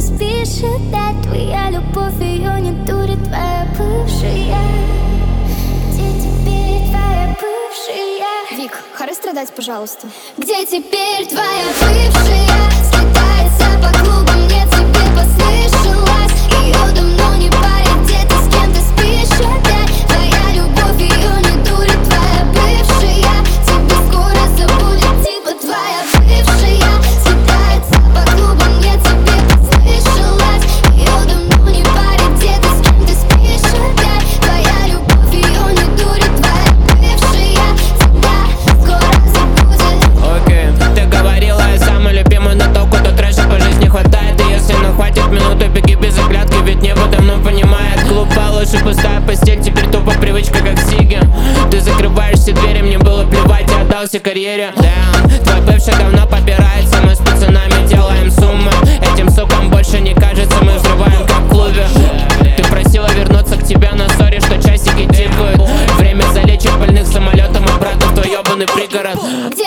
спишь, да, твоя любовь, ее не дурит твоя бывшая. Где теперь твоя бывшая? Вик, хары страдать, пожалуйста. Где теперь твоя бывшая? Скитается по клубам, мне тебе послышалось. Ее давно не парит, где ты с кем ты спишь опять. Твоя любовь, ее не дурит твоя бывшая. Тебе скоро забудет типа твоя бывшая. Скитается по клубам, мне тебе послышалось. Ее давно не парит, где ты с кем ты спишь опять. Твоя любовь, ее не дурит твоя бывшая. Тебя скоро забудет. Окей, ты говорила, я самый любимый, но толку до трэша по жизни хватает. И если не хватит минуты, беги без оглядки, ведь небо давно понимает. Клуб получше, пустая постель, теперь тупо привычка как Сиги. Ты закрываешь все двери, мне было плевать, я отдался карьере. Damn, твой бывший давно попирается, мы с пацанами делаем суммы. Этим сукам больше не кажется, мы взрываем как в клубе. Ты просила вернуться к тебе, на сори, что часики тикают. Время залечит больных самолетом обратно в твой ебаный пригород. Где